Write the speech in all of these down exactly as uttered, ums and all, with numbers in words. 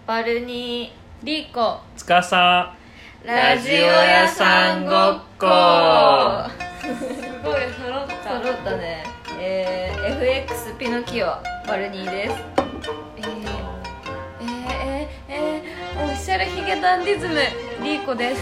バルニー、リーコ、 つかさ、 ラジオ屋さんごっこ。すごい揃った揃ったね。えー、エフエックス ピノキオ、バルニーです。えー、えー、えー、えー、オフィシャルヒゲダンディズム、リーコです。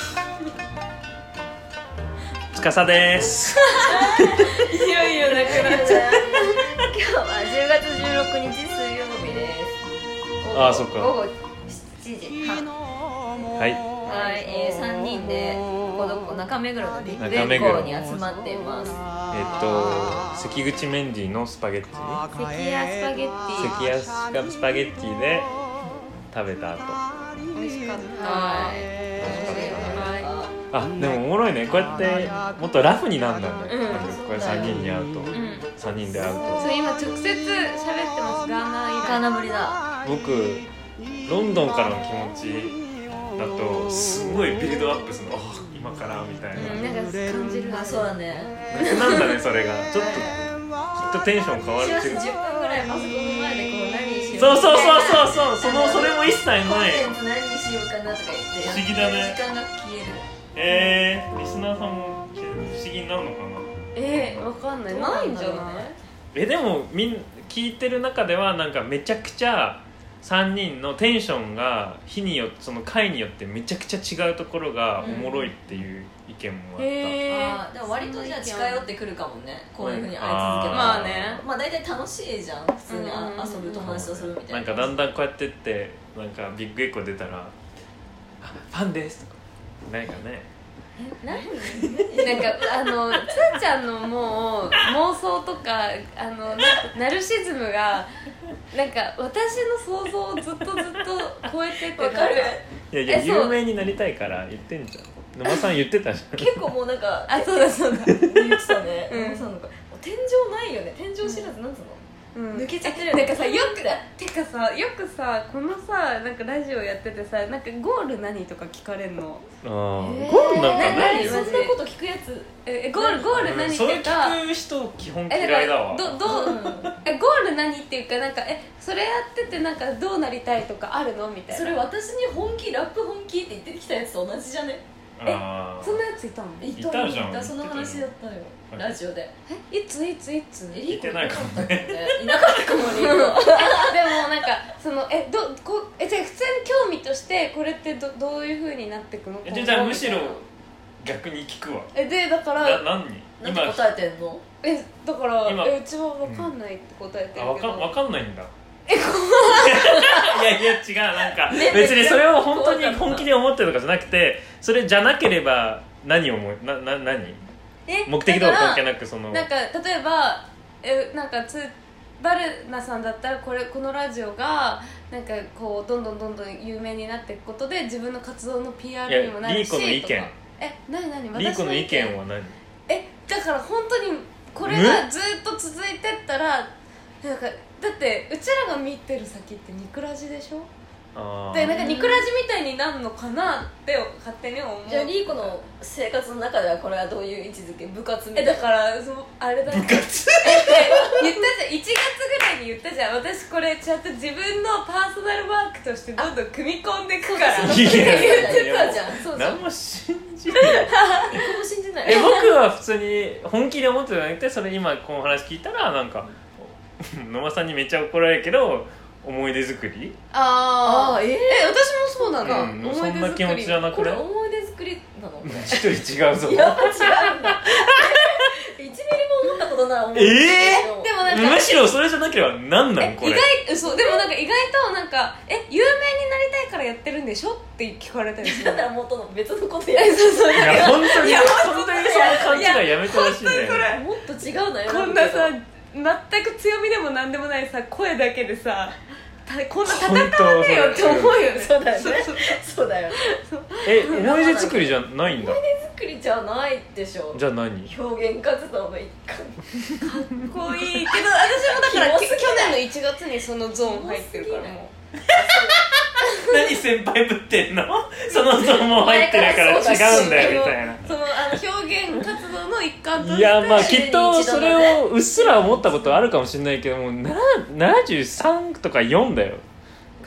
つかさです。 いよいよなくなっちゃう。今日はじゅうがつじゅうろくにち水曜日です。 ああ、そっか。 午後しちじはん。 はい。 はい、えー、さんにんでここどこ中目黒のビッグエコーに集まっています。 えっと関口メンディーのスパゲッティ、 関谷スパゲッティ、 関谷スパゲッティで食べた後、 美味しかった。はい。 あ、でもおもろいね。こうやってもっとラフになるんだね。 うん、 これさんにんに会うと、うん、さんにんで会うと。 そう、今直接喋ってます。ガーナ以来。ガーナぶりだ。 僕ロンドンからの気持ちだとすごいビルドアップするの。今からみたいな、 うん、なんか感じる。あ、そうだね。 なんだね、それがちょっときっとテンション変わる。 じゅっぷんぐらいパソコンの前でこう何しよう。 そうそうそうそうそう、そのそれも一切ない。 コンテンツ何にしようかなとか言って不思議だね。 時間が消える。 えー、リスナーさんも不思議になるのかな。 えー、わかんない。ないんじゃない？ え、でもみん聞いてる中ではなんかめちゃくちゃさんにんのテンションが日によってその回によってめちゃくちゃ違うところがおもろいっていう意見もあった、うん、 あ、でも割とじゃあ近寄ってくるかもね。こういう風に会い続けば、まあね、まあ大体楽しいじゃん、普通に遊ぶ友達とするみたいな。 なんかだんだんこうやってってなんかビッグエコ出たらあ、ファンですとかなんかね。 何なんかあのつーちゃんのもう妄想とかあのナルシズムがなんか私の想像をずっとずっと超えてて。わかる。 いやいや、有名になりたいから言ってんじゃん。野間さん言ってたじゃん。 結構もうなんかあ、そうだそうだ言ってたね。野間さんなんか天井ないよね。天井知らずなんつうの、うん、抜けちゃってる。なんかさ、よくてかさ、よくさ、このさ、なんかラジオやっててさ、なんかゴール何とか聞かれんの。 あー、ゴールなんかないよ。 そんなこと聞くやつ。え、ゴールゴール何っていうか、 そういう人基本嫌いだわ。 どどう、うん、え、ゴール何っていうか、なんかえ、それやっててなんかどうなりたいとかあるのみたいな。それ私に本気、ラップ本気って言ってきたやつと同じじゃね。え、そんなやついたの？ いたじゃん。 その話だったよ、ラジオで。え、いついついつ？ 聞いてないかもね。 いなかったかもね。でもなんかそのえどこえじゃあ普通に興味としてこれってどどういう風になっていくの？ え、じゃあむしろ逆に聞くわ。 えでだからな何に？ 何て答えてんの？えだからえうちは分かんないって答えてるけど。 あ、分か分かんないんだ。え、怖い。いやいや違う、なんか別にそれを本当に本気で思ってるとかじゃなくて、それじゃなければ何を思いなな何目的とは関係なく、そのなんか例えばえなんかつバルナさんだったらこれこのラジオがなんかこうどんどんどんどん有名になっていくことで自分の活動の ピーアール にもなるしとか。 リーコの意見。 え、何何私のリーコの意見は何？ え、だから本当にこれがずっと続いてったらなんかだってうちらが見てる先ってニクラジでしょ。 あでなんかニクラジみたいになるのかなって勝手に思う。じゃあリーコの生活の中ではこれはどういう位置づけ？部活みたいな。え、だからそのあれだって部活え言ったじゃん、いちがつぐらいに言ったじゃん。私これちゃんと自分のパーソナルワークとしてどんどん組み込んでいくからって言ってたじゃん。そうそう、何も信じない何も信じない。 え、僕は普通に本気で思ってたんじゃなくて、それ今この話聞いたらなんか野間さんにめっちゃ怒られるけど思い出作り。 ああ、えー、え、私もそうなの、 うん、そんな気持ちじゃなくて、 これ思い出作りなの？ 一人違うぞ。 いや、違うんだいちミリも思ったことない。思い出作り。えー、でもなんかむしろそれじゃなければ何なのこれ。 意外、そう、でもなんか意外となんかえ、有名になりたいからやってるんでしょって聞かれたりする。だから元の別のことやる。そうそう、いや本当に本当にその勘違いやめてほしいね。 もっと違うのよ。こんなさ全く強みでもなんでもないさ声だけでさこんな戦わねえよって思うよね。そうだよね。そうだよね。 え、思い出作りじゃないんだ。 思い出作りじゃないでしょ。 じゃあ何？ 表現活動の一環。かっこいいけど私もだから去年のいちがつにそのゾーン入ってるからもう。 何先輩ぶってんの？そのゾーンも入ってるから違うんだよみたいな。 そのあの表現活動の一環として。 いやまあきっとそれをうっすら思ったことあるかもしれないけども、ななじゅうさんとかよんだよ。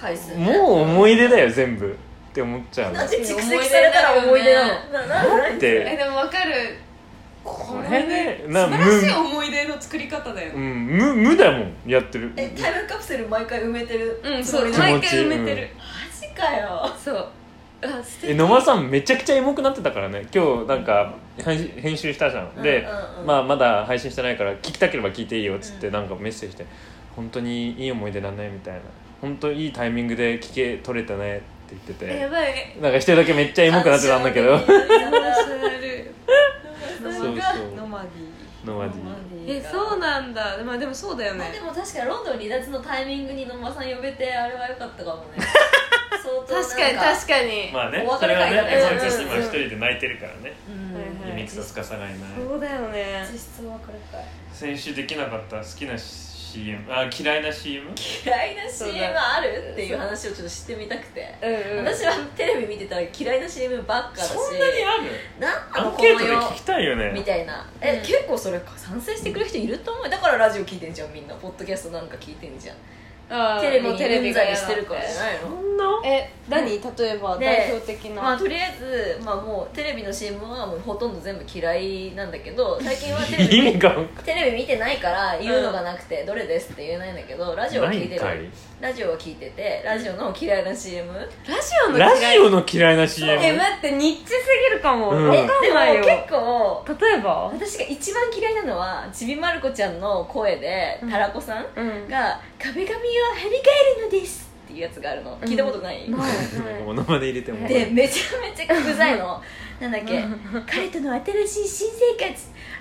回数、 ね、もう思い出だよ全部って思っちゃう。 なんで蓄積されたら思い出なの？ だってえでも分かる。 これね、 素晴らしい思い出の作り方だよ、 うん、無, 無だもんやってる。 えタイムカプセル毎回埋めてる。 うんそう毎回埋めてる、 うん、マジかよ。 そうえ野間さんめちゃくちゃエモくなってたからね今日なんか編集したじゃん、うん、で、うんうん、まあ、まだ配信してないから聞きたければ聞いていいよっつってなんかメッセージして、うん、本当にいい思い出だねみたいな、本当いいタイミングで聞け取れたねって言ってて、 やばいなんか一人だけめっちゃエモくなってたんだけどそうそうノマディノマディえそうなんだ、まあ、でもそうだよね。 でも確かにロンドン離脱のタイミングに野間さん呼べてあれは良かったかもね確かに確かにまあねそれはねそいつ今一人で泣いてるからね、ユミクと司がいない。 そうだよね。 実質はこれかい。 先週できなかった好きな シーエム、あ嫌いな シーエム嫌いな シーエム あるっていう話をちょっとしてみたくて、うん、うん、私はテレビ見てたら嫌いな シーエム ばっかだし、 そんなにある？ なんアンケートで聞きたいよねみたいな。え、うん、結構それ賛成してくれる人いると思う。だからラジオ聞いてんじゃんみんな、ポッドキャストなんか聞いてんじゃん。あテレビにうんざりしてるからじゃないの？ そんなえ何、例えば代表的な、 まあ、とりあえず、まあ、もうテレビの シーエム はもうほとんど全部嫌いなんだけど、最近はテレビテレビ見てないから言うのがなくて、うん、どれですって言えないんだけど、ラジオは聞いてる。ラジオは聞いてて、ラジオの嫌いな シーエム、 ラジオの嫌いラジオの嫌いな シーエムえ待ってニッチすぎるかも、うん、 分かんないよ。でも結構例えば私が一番嫌いなのはちびまる子ちゃんの声で、うん、タラコさんが、うん、壁紙を張り替えるのですっていうやつがあるの、うん、聞いたことない？ ない。モノマネ入れてもでめちゃめちゃうざいのなんだっけ彼との新しい新生活、あー壁紙は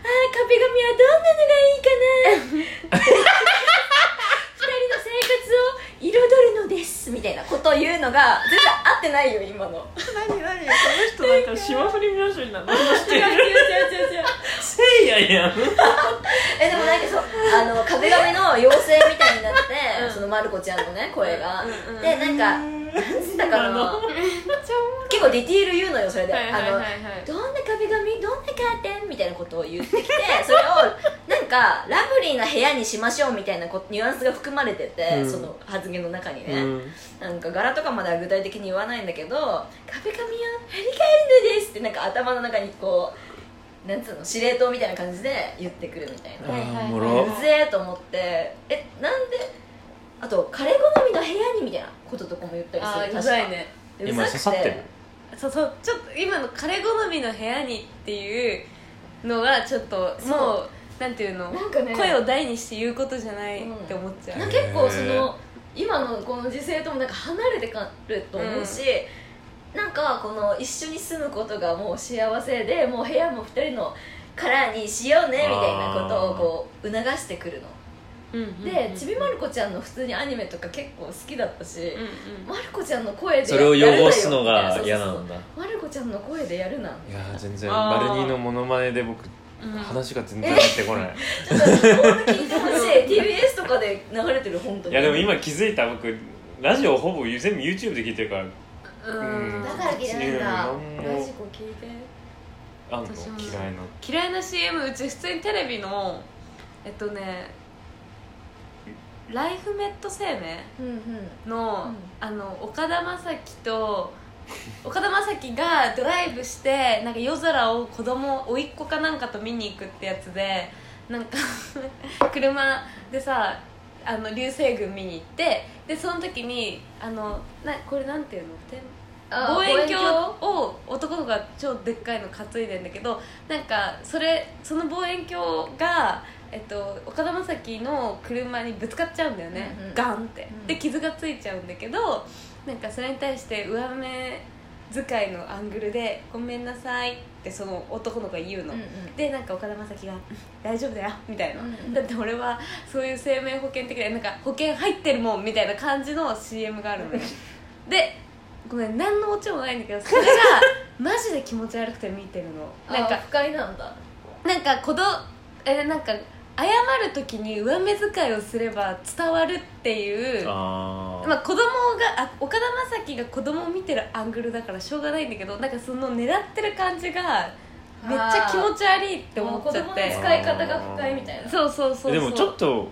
どんなのがいいかな二人の生活を彩るのですみたいなことを言うのが全然合ってないよ今の。 何何この人なんか霜降り明星になるの？違う違う違う違うせいややんえでもなんかそうあの壁紙の妖精みたいになって、うん、そのまる子ちゃんのね声が、うんうん、でなんかなんつったかな結構ディティール言うのよそれで、はいはいはいはい、あのどんな壁紙どんなカーテンみたいなことを言ってきてそれをなんかラブリーな部屋にしましょうみたいなこニュアンスが含まれてて、うん、その発言の中にね、うん、なんか柄とかまでは具体的に言わないんだけど壁紙を張り替えるのですってなんか頭の中にこうなんつうの司令塔みたいな感じで言ってくるみたいな、 はいはいはい、 うぜえと思ってえなんであと彼好みの部屋にみたいなこととかも言ったりする。 あうざいね。 今刺さってる。 そうそうちょっと今の彼好みの部屋にっていうのがちょっともうなんていうのなんか、ね、声を大にして言うことじゃないって思っちゃう、 うん、結構その今のこの時勢ともなんか離れてくると思うし、うん、なんかこの一緒に住むことがもう幸せでもう部屋もふたりのカラーにしようねみたいなことをこう促してくるの。でちびまる子ちゃんの普通にアニメとか結構好きだったし、うんうん、まる子ちゃんの声でそれを汚すのが嫌なんだ。 まる子ちゃんの声でやるな。いや全然バルニーのモノマネで僕、うん、話が全然入ってこない。 ちょっと本当聞いてほしい。ティービーエス とかで流れてる本当に。 いやでも今気づいた僕ラジオほぼ全部 YouTube で聞いてるから。 うんだから嫌いなんだ。ラジコ聞いて。 あんの嫌いな嫌いな シーエム うち普通にテレビのえっとね。ライフメット生命の、うんうん、あの岡田将生と岡田将生がドライブしてなんか夜空を子供甥っ子かなんかと見に行くってやつでなんか車でさあの流星群見に行ってでその時にあのなこれなんていうの望遠鏡を男の子が超でっかいの担いでんだけどなんかそれその望遠鏡がえっと、岡田将生の車にぶつかっちゃうんだよね、うんうん、ガンって、うん、で傷がついちゃうんだけどなんかそれに対して上目遣いのアングルでごめんなさいってその男の子が言うの、うんうん、でなんか岡田将生が大丈夫だよみたいな、うんうん、だって俺はそういう生命保険的ななんか保険入ってるもんみたいな感じの シーエム があるのよでごめん何のオチもないんだけどそれがマジで気持ち悪くて見てるのなんか不快なんだなんか子供えなんか謝る時に上目遣いをすれば伝わるっていうあ、まあ、子供があ岡田将生が子供を見てるアングルだからしょうがないんだけどなんかその狙ってる感じがめっちゃ気持ち悪いって思っちゃって子供の使い方が不快みたいなそうそうそうそうでもちょっと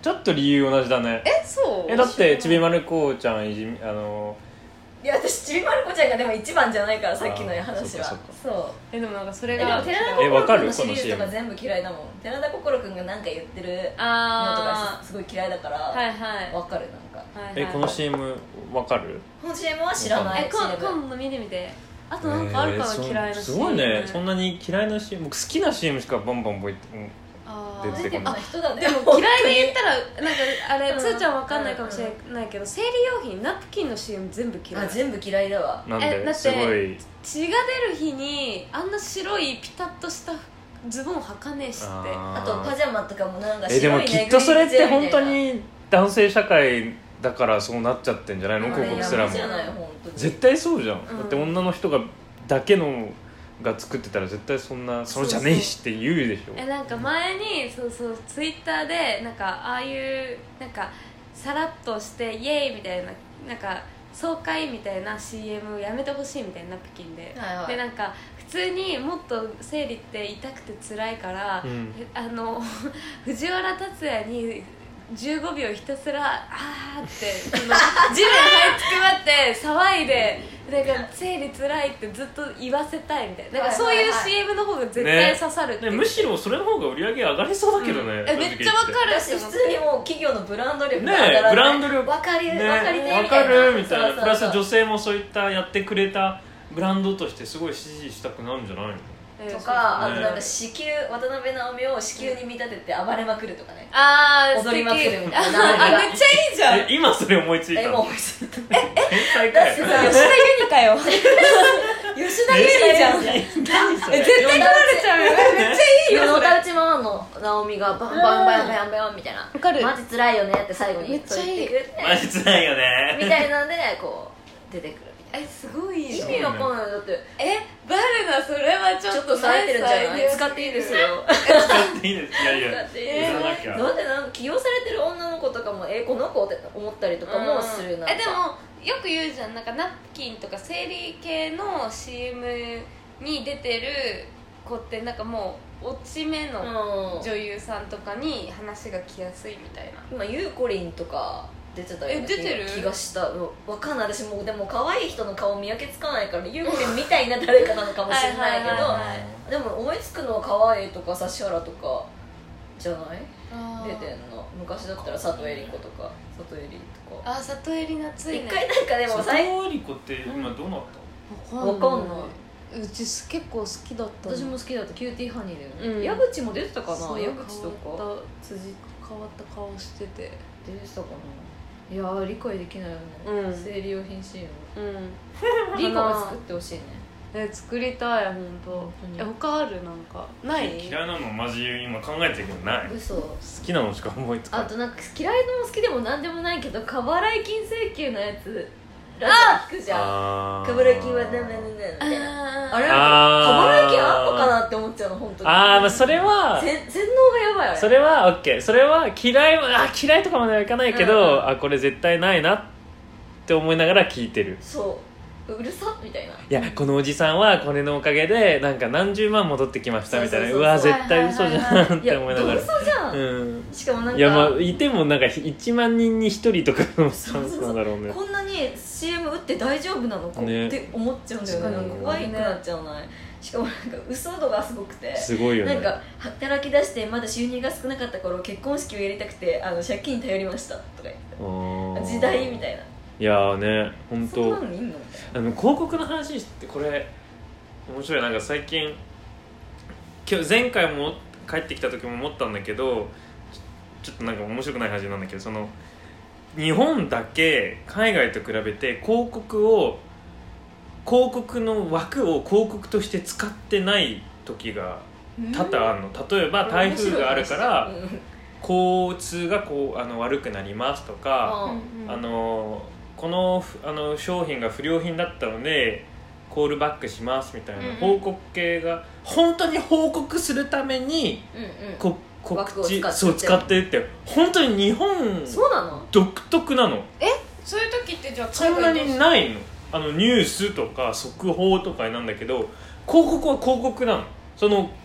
ちょっと理由同じだね。 え、そう？ え、だってちびまる子ちゃんいじあのいや私ちびまる子ちゃんがでも一番じゃないからさっきの話は。そうえ、でもなんかそれが寺田心君のシリーズとか全部嫌いだもん。寺田心君が何か言ってるのとかすごい嫌いだから、 はいはい、 わかる。なんかえ、この シーエム わかる？ この シーエム は知らない。 え、今度見てみて。あとなんかあるかな、嫌いな シーエム。 すごいね、そんなに嫌いな シーエム、僕好きな シーエムしかバンバン覚えて出てこない人だね。 でも嫌いで言ったらなんかあれ、つーちゃんわかんないかもしれないけど、生理用品ナプキンの シーエム 全部嫌い。 あ、全部嫌いだわ。 なんで？ え、だってすごい血が出る日にあんな白いピタッとしたズボン履かねえしって。 あとパジャマとかもなんか白いえ、でもきっとそれって本当に男性社会だからそうなっちゃってんじゃないの？広告すらも絶対そうじゃん、うん、だって女の人がだけのが作ってたら絶対そんなそれじゃねえしって言うでしょ。 え、なんか前にそうそうツイッターでなんかああいうなんかさらっとしてイエーイみたいななんか爽快みたいな シーエム やめてほしいみたいなナプキンで、はいはい、でなんか普通にもっと生理って痛くて辛いから、うん、あの藤原竜也にじゅうごびょうひたすらあーってその地面這いつくばって騒いでなんか生理つらいってずっと言わせたいみたいな、なんかそういう シーエム の方が絶対刺さるって、 ねね、むしろそれの方が売り上げ上がりそうだけどね、うん、 えめっちゃわかる。 私普通にもう企業のブランド力が上がらない、ね、ブランド力わかる、 ね、 わかりてみたいな、わかるみたいな。プラス女性もそういったやってくれたブランドとしてすごい支持したくなるんじゃないのとか、あとなんか子宮、渡辺直美を子宮に見立てて暴れまくるとかね、 あー踊りまくるみたいな。 あ、めっちゃいいじゃん。 え、今それ思いついたの？ 今思いついた。 え、天才かよ。 吉田ユニかよ。吉田ユニじゃん。え、絶対取られちゃうよ。めっちゃいいよ。のたうちママの直美がバンバンバンバンバンみたいな。わかる。マジ辛いよねって最後にめっちゃいい。 マジ辛いよね。 みたいなのでこう出てくる。 え、すごい意味わかんない。だってえ、バルナそれはちょっとされてるんじゃない？使っていいですよ。 使っていいです。いやいや、 使っていいです。なんでなんか起用されてる女の子とかもえこの子って思ったりとかもするな。 え、でもよく言うじゃん、なんかナプキンとか生理系の シーエム に出てる子ってなんかもう落ち目の女優さんとかに話が来やすいみたいな。 今ゆうこりんとか出てたような気がした。わかんない、私もうでも可愛い人の顔見分けつかないからゆうこりんみたいな誰かなのかもしれないけど、でも思いつくのは可愛いとか指原とかじゃない出てんの。昔だったら佐藤恵理子とか佐藤恵理とか。 あ、佐藤恵理夏いね。 一回なんかでも佐藤恵理子って今どうなった？ わかんない。 うち結構好きだった。 私も好きだった。キューティーハニーだよね、うん、矢口も出てたかな。矢口とか辻変わった顔してて出てたかな。いやー理解できないよね、うん、生理用品 シーエム、うん、リコが作ってほしいね。 え、作りたい、ほんと。え、他ある？なんかない嫌いなのマジ今考えてるけどない。 嘘。 好きなのしか思いつかない。 あとなんか嫌いのも好きでもなんでもないけど過払い金請求のやつラジオ聞くじゃん。過払い金はダメだねみたいな。あれ過払い金あんのかなって思っちゃうの本当に。 ああ、まあそれは洗脳がやばい。あれそれはオッケー。それは嫌いあ嫌いとかまではいかないけど、うんうん、あこれ絶対ないなって思いながら聞いてる。 そううるさみたいな。いやこのおじさんはこれのおかげでなんか何十万戻ってきましたみたいな。うわ絶対嘘じゃんって思いながら。 いや嘘じゃん、うん、しかもなんかいやまあいてもなんかいちまんにんにひとりとかのチャンスなんだろうね。 こんなに シーエム 打って大丈夫なのか、ね、って思っちゃうんだよね。なんか怖いくなっちゃうない。しかもなんか嘘度がすごくてすごいよね。 なんか働き出してまだ収入が少なかった頃結婚式をやりたくてあの借金に頼りましたとか言って時代みたいな。 いやーね本当。 そんなのいんの？ あの広告の話ってこれ面白い。なんか最近今日前回も帰ってきた時も思ったんだけどちょっとなんか面白くない話なんだけど、その日本だけ海外と比べて広告を広告の枠を広告として使ってない時が多々あるの。例えば台風があるから交通がこうあの悪くなりますとか、あのこの、あの商品が不良品だったのでコールバックしますみたいな報告系が本当に報告するために、うんうん、こ告知そう使ってるって本当に日本独特なの。 えそういう時ってじゃあそんなにないの。あのニュースとか速報とかなんだけど広告は広告なの。その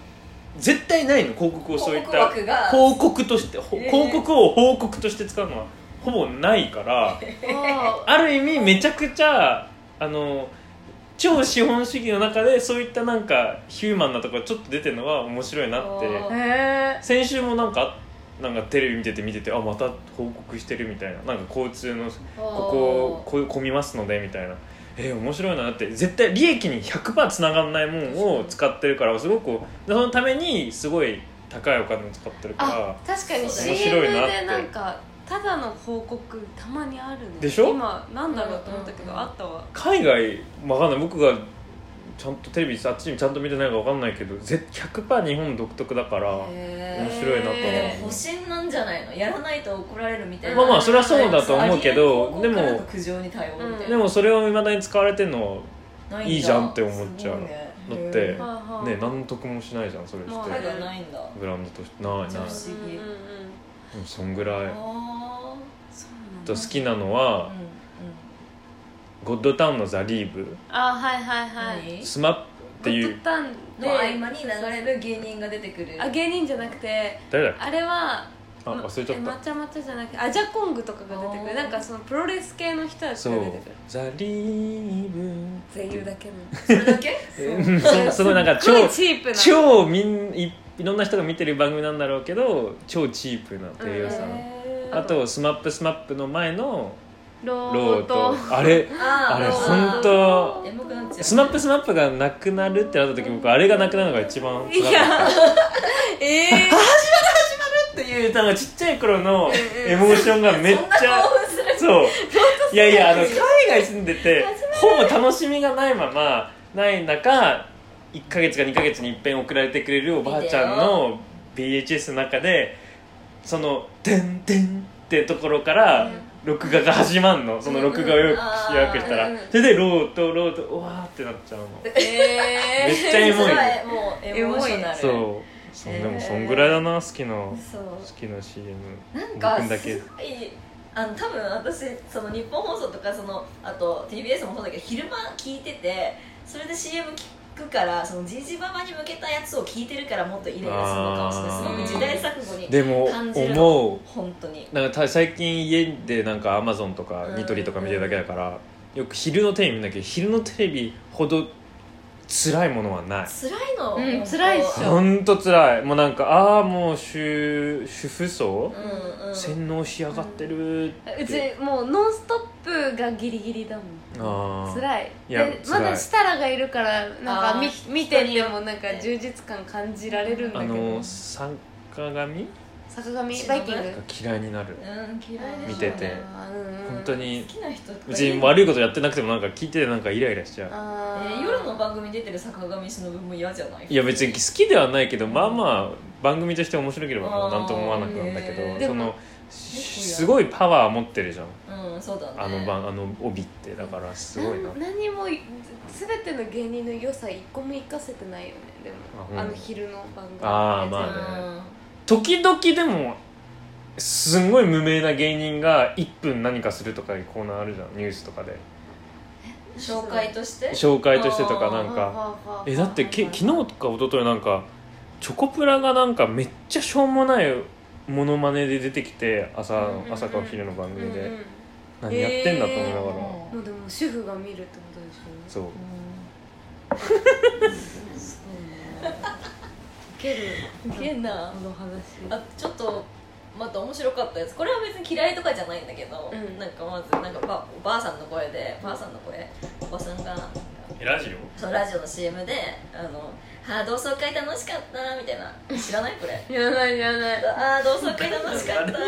絶対ないの広告をそういった広告枠が広告として、 えー、 広告を報告として使うのはほぼないからある意味めちゃくちゃあの超資本主義の中でそういったなんかヒューマンなところちょっと出てるのは面白いなって先週もなんかなんかテレビ見てて見ててあまた報告してるみたいななんか交通のこここ混みますのでみたいなえー、面白いなって絶対利益に ひゃくパーセント つながんないものを使ってるからすごくそのためにすごい高いお金を使ってるから確かに シーエム でなんかただの報告たまにあるねでしょ今なんだろうと思ったけど、うん、あったわ海外わかんない僕がちゃんとテレビあっちにちゃんと見てないかわかんないけど ひゃくパーセント 日本独特だから面白いなと思う。 でも保身なんじゃないのやらないと怒られるみたいなまあまあそれはそうだと思うけどでも苦情に対応みたいな、 うん、でもそれを未だに使われてるのいいじゃんって思っちゃう、ね、だってね何の得もしないじゃんそれして、まあ、 ないんだブランドとしてないない不思議、うんうん、そんぐらいあと好きなのは、うんうん、ゴッドタウンのザ・リーブあはいはいはいスマップっていうゴッドタウンの合間に流れる芸人が出てくるあ芸人じゃなくて誰だっけあれはあ忘れちゃったまちゃまちゃじゃなくてアジャコングとかが出てくるなんかそのプロレス系の人たちが出てくるザ・リーブ声優だけのそれだけそうすごいなんか超チープな超みん い, いろんな人が見てる番組なんだろうけど超チープな声優さんあとスマップスマップの前のローローとあれあ, あれ本当スマップスマップがなくなるってなった時僕あれがなくなるのが一番辛かったえー、始まる始まるっていうなんかちっちゃい頃のエモーションがめっちゃそういやいやあの海外住んでてほぼ楽しみがないままない中いっかげつかにかげつに一遍送られてくれるおばあちゃんの ビーエイチエス の中でその「てんてん」ってところから、うん録画が始まんのその録画をよく予約したら、うんうん、それでローとローとうわーってなっちゃうの、えー、めっちゃエモいもうエモーショナルそうそ、えー、でもそんぐらいだな好きな好きな シーエムなんかすごいあの多分私その日本放送とかそのあと ティービーエス もそうだけど昼間聞いててそれで シーエム 聞くからそのジジババに向けたやつを聞いてるからもっとイライラするのかもしれないすごく時代錯誤に感じるのでも思う本当になんか最近家でなんか Amazon とかニトリとか見てるだけだから、よく昼のテレビ見なきゃ昼のテレビほど辛いものはない辛いの、 うん、辛いっしょほんと辛いもうなんかああもう主主婦層、 うんうん、 洗脳しやがってるって、 うん、うちもうノンストップがギリギリだもんあ辛いいやでまだ設楽がいるからなんか 見, 見ててもなんか充実感感じられるんだけど、 あの坂上坂上バイキング嫌いになる、 うん、嫌い見てて、 うん、 本当に好きな人別に悪いことやってなくてもなんか聞いててなんかイライラしちゃう、 あ、えー、夜の番組出てる坂上忍も嫌じゃない？ いや別に好きではないけど、うん、まあまあ番組として面白ければ何とも思わなくなるんだけど、えー、そのすごいパワー持ってるじゃん、 うん、そうだね、 あの番あの帯ってだからすごいな、 何も全ての芸人の良さ一個も生かせてないよねでも あ,、うん、あの昼の番組ああまあね、時々でもすんごい無名な芸人がいっぷん何かするとかいうコーナーあるじゃんニュースとかで紹介として紹介としてとかなんかえだってけ昨日とか一昨日なんかチョコプラがなんかめっちゃしょうもないモノマネで出てきて 朝,、うんうん、朝かお昼の番組で、うんうん、何やってんだと思いながら、えー、 もうでも主婦が見るってことでしょそう、 うん、そうねウケるウケんなこの話あちょっとまた面白かったやつこれは別に嫌いとかじゃないんだけど、うん、なんかまずなんかばおばあさんの声でばあさんの声おばさんがラジオそうラジオの シーエム であのあ同窓会楽しかったみたいな知らないこれ知らない知らないあ同窓会楽しかった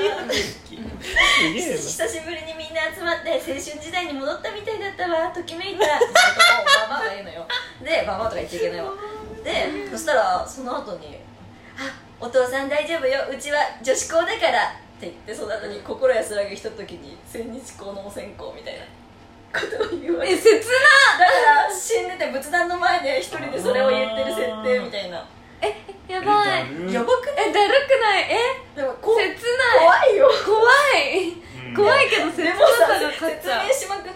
久しぶりにみんな集まって青春時代に戻ったみたいだったわときめいたってババアが言うのよでババアとか言っちゃいけないわでそしたらその後にあお父さん大丈夫ようちは女子校だからって言ってその後に心安らぎした時に千日紅のお線香みたいなことを言われてえ切なだから死んでて仏壇の前で一人でそれを言ってる設定みたいなえやばいやばくないえだるくないえでもこ切ない怖いよ怖い、うん、怖いけど切なさが勝っちゃう説明しまくっ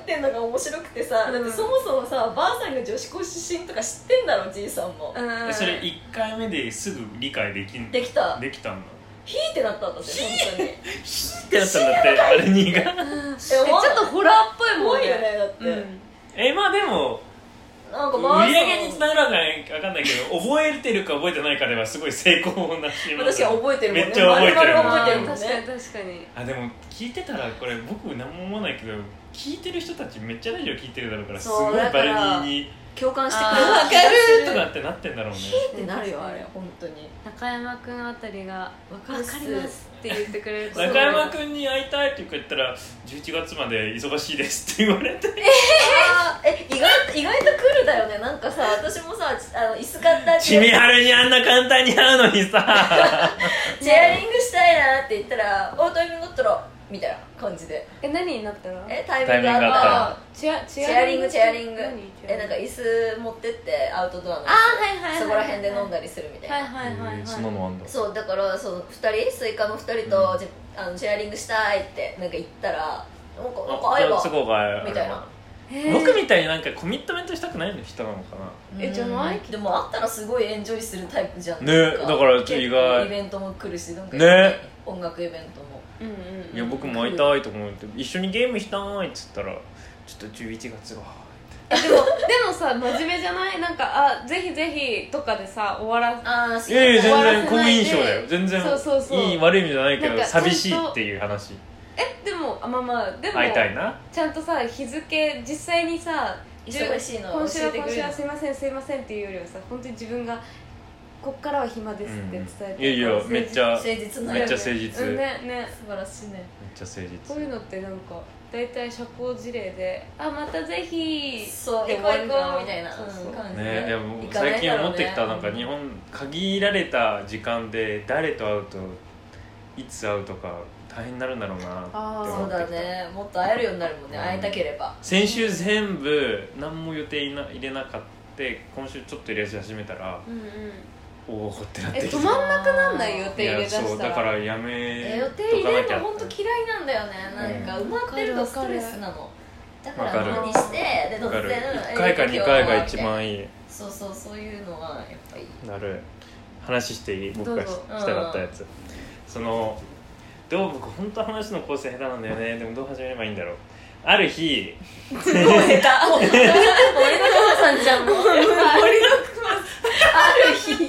ってんのが面白くてさ、だってそもそもさばあさんが女子校出身とか知ってんだろじいさんも、 うん、それいっかいめですぐ理解できんできたできたんだ。 ヒーってなったんだって本当にヒーってなったんだってあれにがえちょっとホラーっぽいもんね。 怖いよねだって、うん、 えまあでもなんか売り上げにつながるのか分かんないけど覚えてるか覚えてないかではすごい成功なし私は覚えてるもんね。 めっちゃ覚えてるもんね。 覚えてるもんね。 確かに確かに。 あでも聞いてたらこれ僕何も思わないけど聞いてる人たちめっちゃラジオ聞いてるだろうからすごいバルニーに共感してくれる。 分かるとかってなってんだろうね。 ヒーってなるよあれ本当に。 中山くんあたりが分かりますって言ってくれると中山くんに会いたいって言ったらじゅういちがつまで忙しいですって言われて、 えー、あえ意外と意外とクールだよね。なんかさ私もさあの椅子買ったちみはるにあんな簡単に会うのにさチェアリングしたいなって言ったらおタイミングだったらみたいな感じでえ何になったらえタイミングあったらチェアチェアリングチェアリングえなんか椅子持ってってアウトドアのあ、はいはいはい、 そこら辺で飲んだりするみたいな。 はいはいはい、はい、 そんなのあんだ。 そうだからそのふたりスイカのふたりと、うん、あのチェアリングしたいってなんか言ったらなんかなんか会えばみたいな。 僕みたいになんかコミットメントしたくない人なのかな。 えじゃないでも会ったらすごいエンジョイするタイプじゃん。 ねだからちょっと意外。 イベントも来るしなんかね音楽イベントも。 うんうんうん、 いや僕も会いたいと思って一緒にゲームしたいっつったらちょっとじゅういちがつはでもでもさ真面目じゃないなんかあぜひぜひとかでさ終わらあいやいや全然好印象だよ全然そうそうそういい悪い意味じゃないけど寂しいっていう話。 えでもあまあまあでも会いたいなちゃんとさ日付実際にさ忙しいの今週は今週はすいませんすいませんっていうよりはさ本当に自分がこっからは暇ですって伝えて、うん、 いやいやめっちゃ誠実なめっちゃ誠実、 うん、ねね素晴らしいねめっちゃ誠実。 こういうのってなんか大体社交辞令であまたぜひそう行こう行こうみたいな感じでね。でも最近思ってきたなんか日本限られた時間で誰と会うといつ会うとか大変になるんだろうなって思ってきた。 そうだねもっと会えるようになるもんね、うん、会いたければ。 先週全部何も予定入れなかった今週ちょっと入れ始めたら、 うんうんおおってなってきて止まんなくなんない予定入れ出したら。 そうだからやめ予定入れるの本当嫌いなんだよね。なんか埋まってるとストレスなの。だから無にしてで突然いっかいかにかいが一番いい。 そうそうそういうのはやっぱりなる。話していい僕がしたかったやつ、うん、そのどう僕本当話の構成下手なんだよね。でもどう始めればいいんだろう。ある日もう下手森の熊さんじゃんもう森の熊ある日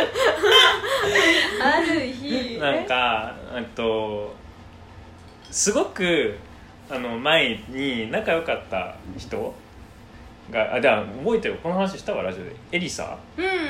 ある日なんかえっとすごくあの前に仲良かった人があじゃあ覚えてるこの話したわラジオでエリサ、 うんうんうんうん、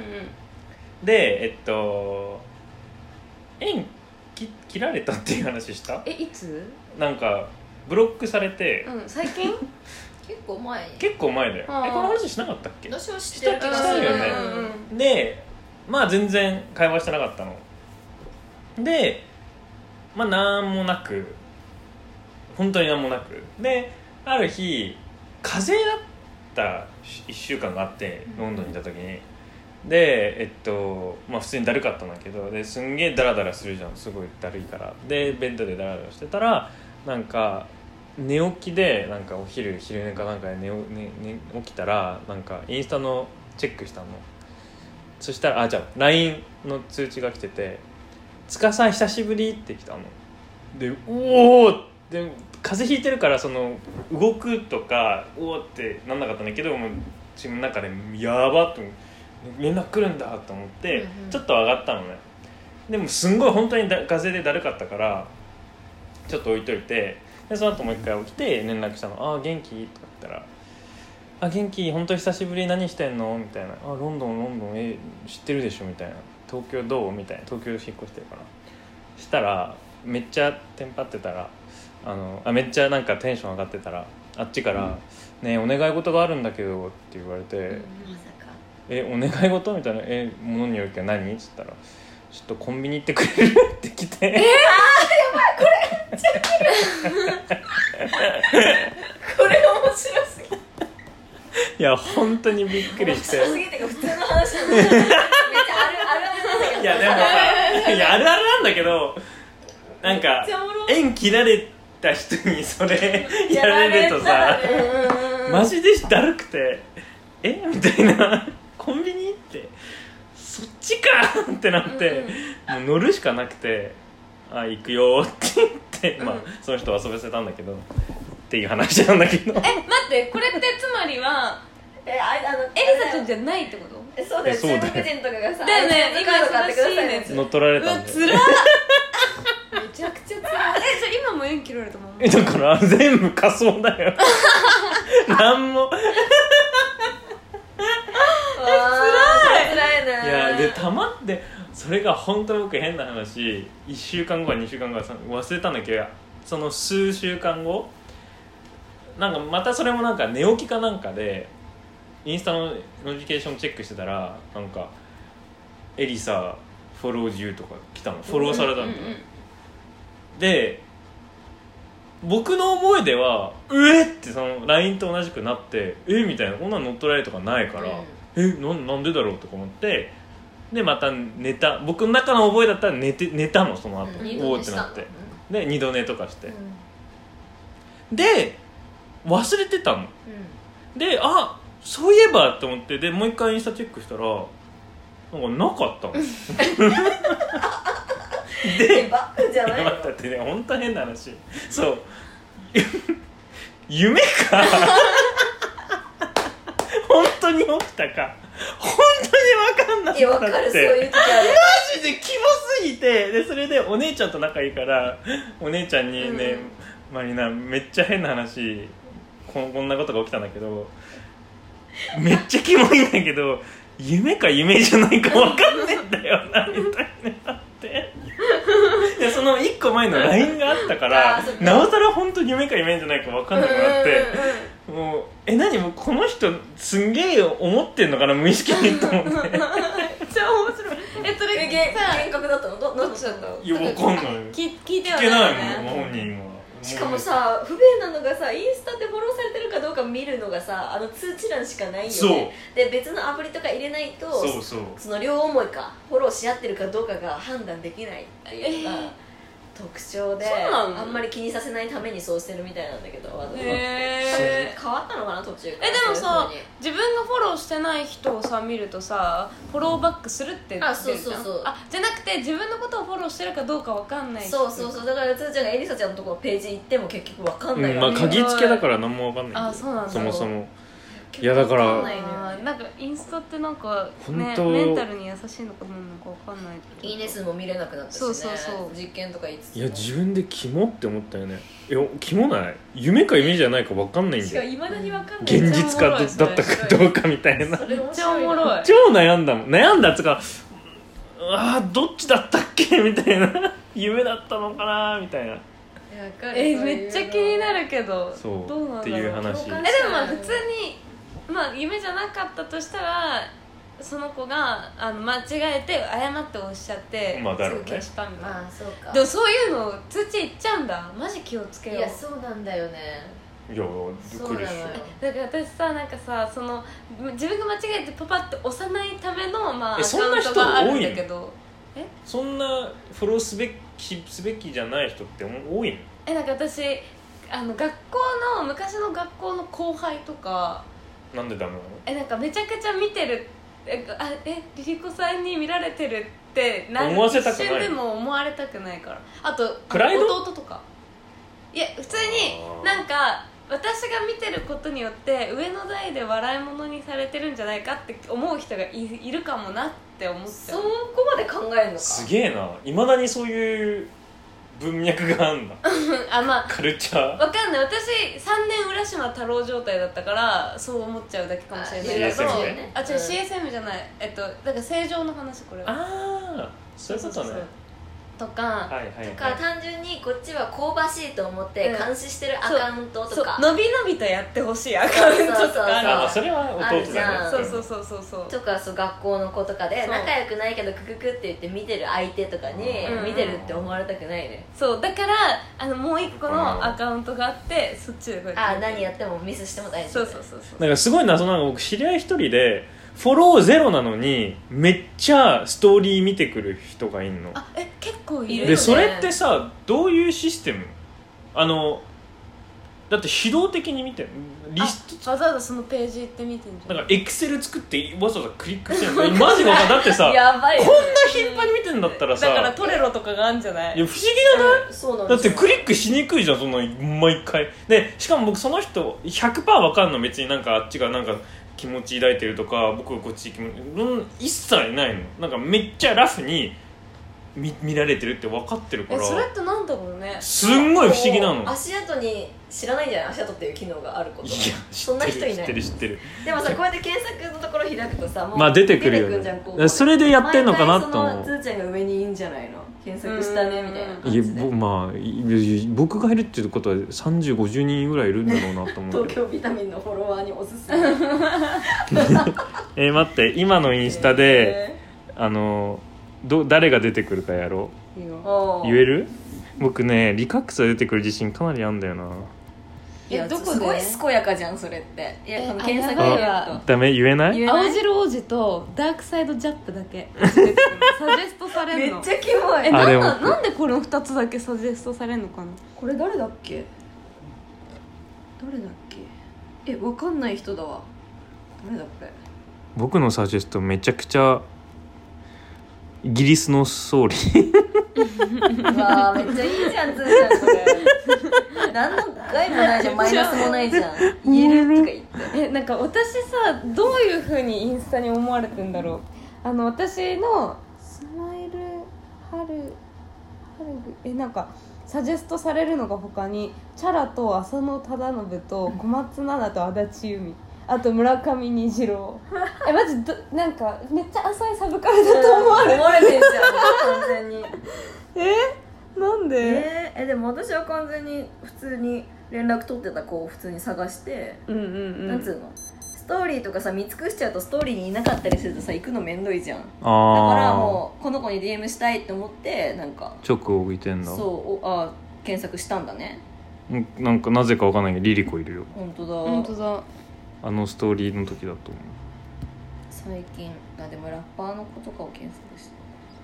でえっと縁切切られたっていう話した？ えいつ？ なんかブロックされて、 うん、最近結構前結構前だよ。えこの話しなかったっけ？ 私は知ってる気がするよね、うん、でまあ全然会話してなかったのでまあなんもなく本当になんもなくである日風邪だったいっしゅうかんがあってロンドンにいた時にでえっとまあ普通にだるかったんだけどですんげえダラダラするじゃんすごいだるいからでベッドでダラダラしてたらなんか寝起きでなんかお昼昼寝かなんかで寝、ねね、起きたらなんかインスタのチェックしたのそしたらあじゃあ ライン の通知が来てて「つかさん久しぶり」って来たのでおおで風邪ひいてるからその動くとかおおってなんなかったんだけどもう自分の中でやばっと連絡来るんだと思って、うんうん、ちょっと上がったのねでもすんごい本当にだ風邪でだるかったからちょっと置いといてでその後もう一回起きて連絡したのあ元気とか言ったらあ元気本当久しぶり何してんのみたいなあロンドンロンドンえ知ってるでしょみたいな東京どうみたいな東京引っ越してるからしたらめっちゃテンパってたらあのあめっちゃなんかテンション上がってたらあっちから、うん、ねえお願い事があるんだけどって言われて、うん、まさかえお願い事みたいなえ物によるけど何って言ったらちょっとコンビニ行ってくれるって来てえー、あーやばいこれめっちゃこれ面白すぎいや本当にびっくりして面白すぎてか普通の話なんだめっちゃあるあるあるなんだけどいやでもさいやあるあるなんだけどなんか縁切られた人にそれやられるとさマジでだるくてえみたいなコンビニってそっちかってなって、うんうん、もう乗るしかなくてあ行くよって言って、うんまあ、その人を遊ばせたんだけどっていう話なんだけどえ待ってこれってつまりはえああのエリサちゃんじゃないってこと？ えそうだよ中国人とかがさだよね今買ってくださいね乗っ取られたんだよつらっめちゃくちゃつらいえじゃあ今も縁切られたままえだから全部仮想だよなんもつらいつらいねいやでたまってそれが本当に僕変な話いっしゅうかんごかにしゅうかんごか忘れたんだけどその数週間後なんかまたそれもなんか寝起きかなんかでインスタのノティフィケーションチェックしてたらなんかエリサフォロー中とか来たのフォローされたんだよ、うんうんうん、で僕の思いではうえってその ライン と同じくなってえみたいなこんなの乗っ取られるとかないから、うん、え な, なんでだろうとか思ってでまた寝た僕の中の覚えだったら寝て寝たのその後、うん、おーってなって、うん、で二度寝とかして、うん、で忘れてたの、うん、であそういえばって思ってでもう一回インスタチェックしたらなんかなかったのでバックじゃないのだってね本当変な話そう夢か本当に起きたか本当に分かんなかったっていや分かるそういう時あるマジでキモすぎてでそれでお姉ちゃんと仲いいからお姉ちゃんにね、うん、マリナめっちゃ変な話 こ, こんなことが起きたんだけどめっちゃキモいんだけど夢か夢じゃないか分かんないんだよなみたいになってでそのいっこまえの ライン があったからなおさら本当に夢か夢じゃないか分かんなくなってもうえ何もうこの人すんげえ思ってんのかな無意識にと思ってめっちゃ面白いえそれえ幻覚だったのどどっちだったのいや分かんない聞, 聞いてはないよね聞けないもん本人はしかもさ不便なのがさインスタでフォローされてるかどうか見るのがさあの通知欄しかないよねで別のアプリとか入れないとそうそうその両思いかフォローし合ってるかどうかが判断できないっていうのが、えー、特徴であんまり気にさせないためにそうしてるみたいなんだけどへー変わったのかな途中からえでもさ自分がフォローしてない人をさ見るとさフォローバックするって言ってるじゃんあそうそうそうあじゃなくて自分のことをフォローしてるかどうか分かんないそうそうそうだからつーちゃんがエリサちゃんのところページ行っても結局分かんない、 うんまあ、鍵付けだから何も分かんないあそうなんだそもそもいやだからなんかインスタってなんか、ね、メンタルに優しいのかどうなのか分かんないけどいいね数も見れなくなったしねそうそうそう実験とかいついや自分でキモって思ったよねいやキモない夢か夢じゃないか分かんないんだよいまだに分かんない現実かだったかどうかみたいなめっちゃおもろい超悩んだもん悩んだっつうかあーどっちだったっけみたいな夢だったのかなみたいなえめっちゃ気になるけどそうどうなんだろうっていう話えでもまあ普通にまあ夢じゃなかったとしたらその子があの間違えて謝っておっしゃって、 まあだろうね、 すぐ消したみたいな、 あそうかでもそういうの通知いっちゃうんだマジ気をつけよういやそうなんだよねいや来るっしょだから私さなんかさその自分が間違えてパパって押さないための、まあ、アカウントがあるんだけどえそんなフォローすべきすべきじゃない人って多いのえなんか私あの学校の昔の学校の後輩とかなんでダメなのえなんかめちゃくちゃ見てるえあえリリコさんに見られてるってな思わせたくない一瞬でも思われたくないからあとプライド弟とかいや普通になんか私が見てることによって上の代で笑い物にされてるんじゃないかって思う人が い, いるかもなって思っちゃうそこまで考えるのかすげえないまだにそういう文脈があんだあ、まあ、 カルチャーわかんない私さんねん浦島太郎状態だったからそう思っちゃうだけかもしれないけどシーエスエム ねあ違う、うん、シーエスエム じゃないえっとだから正常の話これはああそういうことねとか、 はいはいはい、 とか単純にこっちは香ばしいと思って監視してるアカウントとか、 うん、のびのびとやってほしいアカウントとかあるあそれは弟だねそうそうそうそうそうとかそう学校の子とかで仲良くないけどクククって言って見てる相手とかに見てるって思われたくないね、 そうだからあのもう一個のアカウントがあってそっちでこうやってあ何やってもミスしても大丈夫そうそうそうそうだからすごい謎なのが僕知り合い一人でフォローゼロなのにめっちゃストーリー見てくる人がいるのあえ結構いるよねでそれってさどういうシステムあのだって非動的に見てリストわざわざそのページ行って見てんじゃん。 だからエクセル作ってわざわざクリックしてるのマジわかんない。だってさやばいこんな頻繁に見てんだったらさ、 だからトレロとかがあるんじゃない？ いや不思議じゃない、 うん、そうなんだですよ。 ってクリックしにくいじゃんその毎回で。しかも僕その人 ひゃくパーセント わかんの。別になんかあっちがなんか気持ち抱いてるとか僕がこっち気持ち、うん、一切ないの。なんかめっちゃラフに 見, 見られてるって分かってるから。 えそれってなんだろうね。 すんごい不思議なの。 足跡に知らないんじゃない？足跡っていう機能があること。いやそんな人いない。 知ってる知ってる。 でもさこうやって検索のところ開くとさもうまあ出てくるよね。 出てくんじゃん。 それでやってんのかなと思う。 毎回そのつーちゃんが上にいいんじゃないの？検索したねみたいな感じで。 いやまあい僕がいるっていうことはさんじゅう、ごじゅうにんぐらいいるんだろうなと思う。 東京ビタミンのフォロワーにおすすめ。 えー、待って今のインスタで、えー、あのど誰が出てくるかやろう。いいよ言える？僕ねリカックスが出てくる自信かなりあんだよな。 いやどこですごい健やかじゃんそれって。いやこの検索はダメ言えない？ 青汁王子とダークサイドジャップだけサジェストされるの。 めっちゃキモい。 えなんだなんでこれふたつだけサジェストされるのかな。 これ誰だっけ？誰だっけ？えわかんない人だわ。誰だっけ？ 僕のサジェストめちゃくちゃイギリスの総理。 わあめっちゃいいじゃんつーちゃんそれ。何の害もないじゃんマイナスもないじゃん。言えるとか言って。 えなんか私さどういう風にインスタに思われてんだろう。あの私のスマイルハルハルグえなんかサジェストされるのが他にチャラと浅野忠信と小松菜奈と足立由美。あと村上虹郎。えマジどなんかめっちゃ浅いサブカルだと思われて、 思われてんじゃん完全に。 えなんで？ えー、えでも私は完全に普通に連絡取ってた子を普通に探して、 うんうんうん、 なんつうのストーリーとかさ見尽くしちゃうとストーリーにいなかったりするとさ行くのめんどいじゃん。だからもうこの子に ディーエム したいって思ってなんか直を置いてんだ。 そうあ検索したんだね。 なんかなぜかわかんないけどリリコいるよ。 本当だ本当だ。 あのストーリーの時だと思う。 最近あでもラッパーの子とかを検索して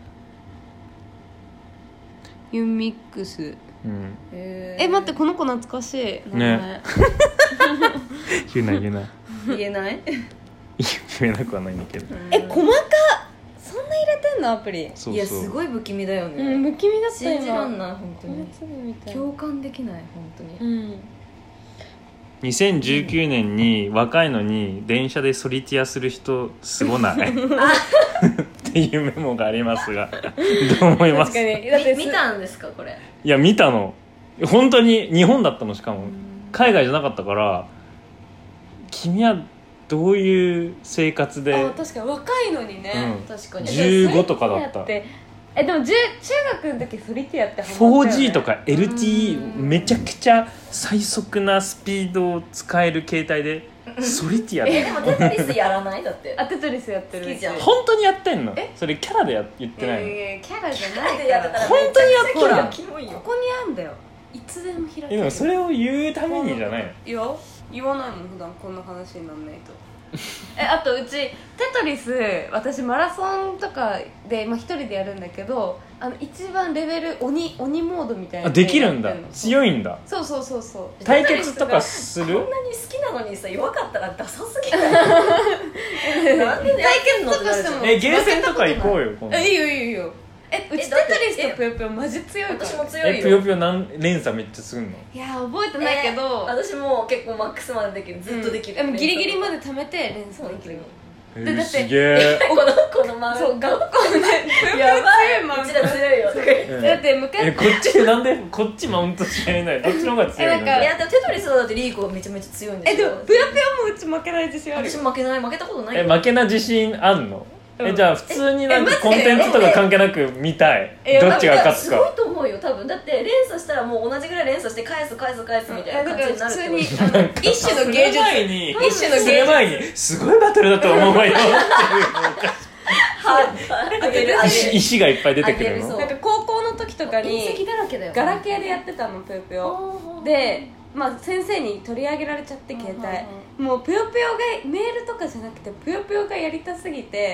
ユンミックス、 うん、 えー、え待ってこの子懐かしいね。言えない言えない言えない言えなくはないんだけど。 え細かそんな入れてんのアプリ。 そうそういやすごい不気味だよね、 うん、不気味だった。 信じらんない本当にに共感できない本当に、 うん、 にせんじゅうきゅうねんに若いのに電車でソリティアする人すごないっていうメモがありますがどう思います？ 確かにだって見たんですかこれ？ いや見たの本当に日本だったの。しかも海外じゃなかったから君はどういう生活で。 あ確かに若いのにね、 うん、 確かにじゅうごとかだった。 えでも中学の時ソリティアってハマったよね。 フォージー とか エルティー めちゃくちゃ最速なスピードを使える携帯でソリティアえでもテトリスやらないだってあテトリスやってる。 好きじゃん。 本当にやってんの？それキャラでや言ってないの？ えー、キャラじゃないでやってたら本当にやってほらキモいよ。 ここにあんだよ。いつでも開ける。 でもそれを言うためにじゃないの？ いや言わないもん普段こんな話になんないとえあとうちテトリス私マラソンとかでまあ、一人でやるんだけどあの一番レベル鬼鬼モードみたいなあできるんだ。強いんだ。 そうそうそうそう対決とかする？ こんなに好きなのにさ弱かったらダサすぎないなんで対決とかしてもえゲーセンとか行こうよ今度。 えいいよいいよいいよ。えうちテトリスとぷよぷよマジ強いから。 私も強いよ。 えぷよぷよ何連鎖めっちゃするの？ いや覚えてないけど、 えー、私も結構マックスまでできる。ずっとできる、 うん、でもギリギリまで貯めて連鎖できるの。 えー、 でだってすげえこのこの漫画そう学校でやばい漫画うちら強いよとか言って、 うん、 だって昔えこっちなんでこっちマウントし合えない？どっちの方が強いの？ えなんかいやでもテトリスはだってリーコがめちゃめちゃ強いんですよ。 えでもぷよぷよもうち負けない自信あるよ。 私負けない負けたことないよ。 え負けな自信あんの？ うん、 えじゃあ普通になんかえコンテンツとか関係なく見たい。 えどっちが勝つすごいか。 と思うよ多分。だって連鎖したらもう同じぐらい連鎖して返す返す返すみたいな感じになるってこと。 普通にあの一種の芸術それ前に一種の芸術それ前にすごいバトルだと思うわよっていうあげるあげ石る石がいっぱい出てくるの。 あげるそうなんか高校の時とかに隕石だらけだよ。 ガラケーでやってたのぷよぷよで、まあ、先生に取り上げられちゃって携帯もうぷよぷよがメールとかじゃなくてぷよぷよがやりたすぎて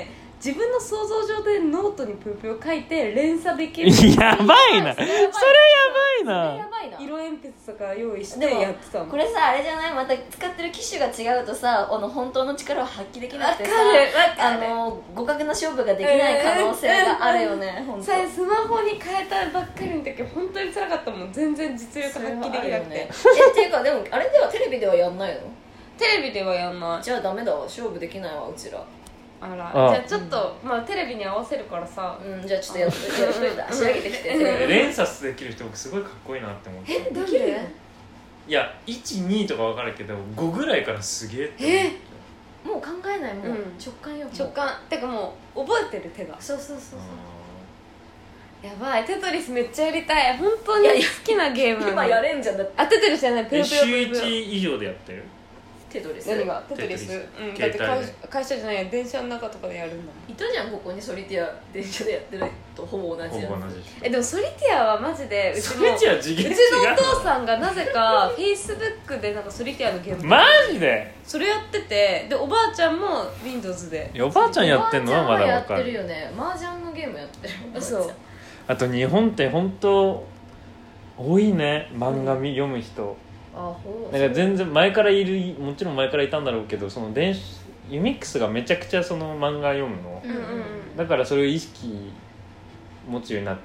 自分の想像上でノートにぷよぷよ書いて連鎖できるやばいなそれやばいな色鉛筆とか用意してやってたもん。 これさあれじゃない、また使ってる機種が違うとさ、あの本当の力を発揮できなくてさ、あの互角な勝負ができない可能性があるよね、えー、本当。 それスマホに変えたばっかりの時本当に辛かったもん。全然実力発揮できなくて、ね、 えっていうかでもあれではテレビではやんないの？ テレビではやんない。 じゃあダメだわ、勝負できないわうちら。 あら、あじゃあちょっと、うん、まあテレビに合わせるからさ、 うん、じゃあちょっとやっといてやっといて足上げてきて連鎖できる人僕すごいかっこいいなって思って。 え、できる？ いやいち、にとか分かるけどごぐらいからすげえって思って。 えもう考えない、もう、うん、直感よ。 直感てかもう覚えてる手が。 そうそうそうそう。 やばい、テトリスめっちゃやりたい。本当に好きなゲーム。 今やれんじゃんだって。 あ、テトリスじゃない、 ペロペロペロ。週いち以上でやってる。 テトリス。 何がテトリス？うん、だって会社、会社じゃないや、電車の中とかでやるんだもん。 いたじゃん、ここにソリティア電車でやってるとほぼ同じやつ。 え、でもソリティアはマジでうちのうちのお父さんがなぜかフェイスブックでなんかソリティアのゲームマジでそれやってて、でおばあちゃんも Windows で。 おばあちゃんやってんのはまだわかる。やってるよね。麻雀のゲームやってる。 そう。 あと日本って本当多いね、漫画読む人。あ、ほう。なんか全然前からいる、もちろん前からいたんだろうけど、その電子ユミックスがめちゃくちゃその漫画読むの、うんうん、だからそれを意識持つようになって、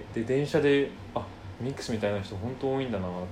で電車であユミックスみたいな人本当多いんだなって思って。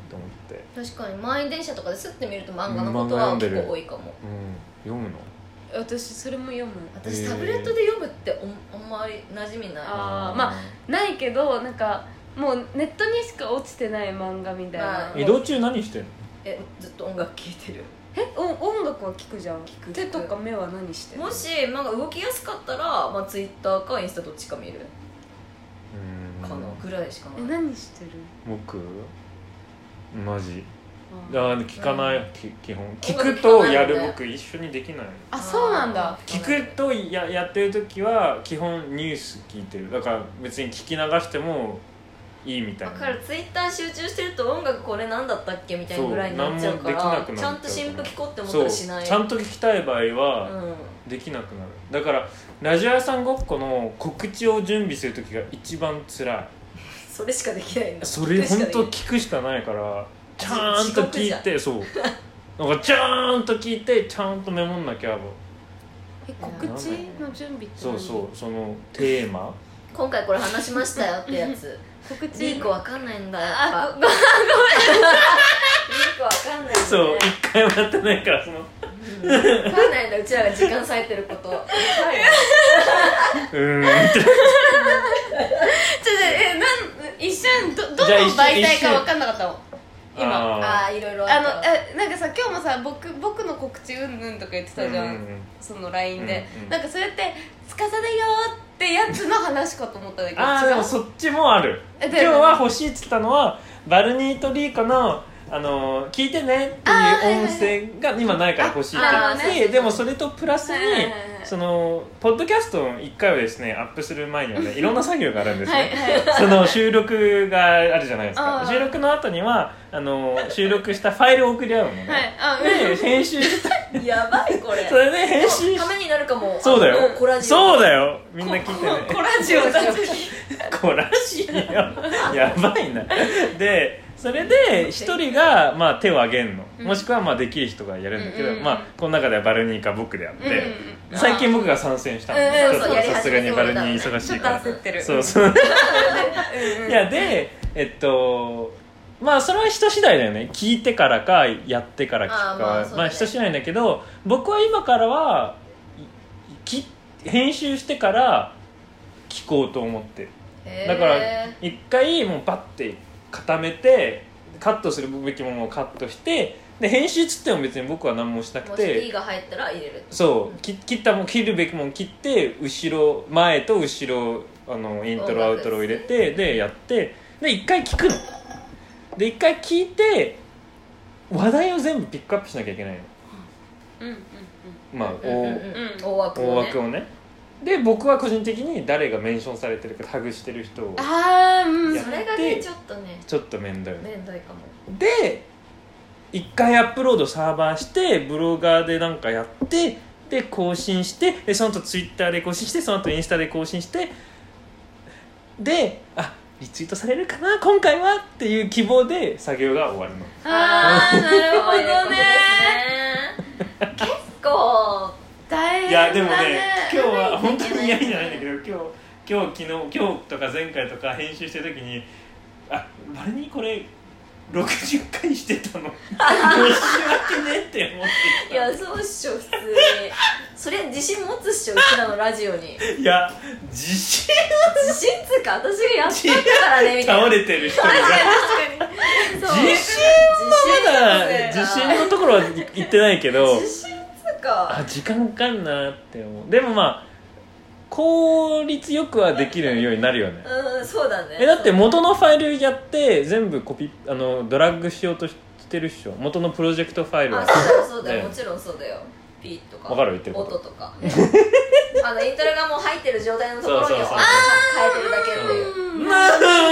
確かに満員電車とかでスッて見ると漫画のことは結構多いかも、 うん、読むの？ 私それも読む。 私タブレットで読むっておあんまり馴染みない。 ああ、まあないけど、なんかもうネットにしか落ちてない漫画みたいな。 移動中何してんの？ え、ずっと音楽聴いてる。 え、お音楽は聴くじゃん。手とか目は何してる？ もしなんか動きやすかったら、まあ、ツイッターかインスタどっちか見るかなぐらいしかない。 え、何してる？ 僕マジあ聞かない、うん、基本聞くとやる。僕一緒にできない。 あ、そうなんだ。 聞くと や, やってる時は基本ニュース聞いてる。だから別に聞き流してもいいみたいな。 だからツイッター集中してると音楽これ何だったっけみたいなぐらいになっちゃうから、ちゃんと新譜聞こうって思ったらしない。 ちゃんと聞きたい場合はできなくなる、うん、だからラジオ屋さんごっこの告知を準備する時が一番つらい。 それしかできないんだ。 それ本当聞くしかないから、ちゃんと聞いて、そうなんかちゃんと聞いてちゃんとメモんなきゃ。 え、告知の準備って何？ そうそう、そのテーマ今回これ話しましたよってやつ告知リーコわかんないんだよ。 あ、ごめんごめんリーコわかんないんだね。 そう、一回もやってないからそのうん、わかんないんだ、うちらが時間割いてることうーんちょっとえ、なん一瞬 ど, どの媒体か分かんなかったの今。 ああ、いろいろあのえなんかさ、今日もさ 僕, 僕の告知うんぬんとか言ってたじゃん、うんうんうん、その ライン で、うんうん、なんかそれって司だよってやつの話かと思ったんだけどああ、でもそっちもある。今日は欲しいっつったのはバルニーとリーコのあの聞いてねっていう音声が今ないから欲しいって言って、ね、でもそれとプラスにそのポッドキャストのいっかいをですねアップする前にはねいろんな作業があるんですねはい、はい、その収録があるじゃないですか。収録の後にはあの収録したファイルを送り合うのね、はい、で編集したやばいこれそれで編集ためになるかも。 そうだよコラジそうだよ、みんな聞いてねコラジオだコラジオやばいな。でそれで一人がまあ手を挙げるの、もしくはまあできる人がやるんだけど、うんうん、まあこの中ではバルニーか僕であって、うんうん、最近僕が参戦したので、うんうん、さすがにバルニー忙しいからちょっと焦ってる。 そうそういやでえっとまあそれは人次第だよね。聞いてからかやってから聞くかはまあ、ね、まあ人次第だけど、僕は今からはき編集してから聞こうと思ってる。だから一回もうパッて固めてカットするべきものをカットして、で編集つっても別に僕は何もしなくて、もし P が入ったら入れる。 そう、うん、切ったも切るべきもの切って後ろ前と後ろあのイントロアウトロを入れてでやってで一回聞くので一回聞いて話題を全部ピックアップしなきゃいけないの、 うんうんうん、 まあ、 うんうんうん、大枠をね、 大枠をねで僕は個人的に誰がメンションされてるかタグしてる人をあー、うん、 それがねちょっとねちょっと面倒い面倒いかも。 で一回アップロードサーバーしてブロガーでなんかやってで更新してでその後ツイッターで更新してその後インスタで更新してであリツイートされるかな今回はっていう希望で作業が終わるの。 あーなるほどね結構大変だね。 いやでもね今日は本当に嫌いじゃないんだけど今日今日昨日今日とか前回とか編集してる時にあバレにこれろくじゅっかいしてたの申し訳ねって思っていやそうっしょ普通にそれ自信持つっしょうちらのラジオにいや自信自信つうか私がやったからねみたいな倒れてる人が確かにそう自信まだ自信のところは言ってないけど自信つうかあ時間かかるなって思う。でもまあ効率よくはできるようになるよね。 うんそうだね。 えだって元のファイルやって全部コピあのドラッグしようとしてるっしょ。元のプロジェクトファイルは。 あそうだよそうだよ、ね、もちろんそうだよ。ピーとか分かる言ってること音とかあのイントロがもう入ってる状態のところにそうそうそう変えてるだけっていう。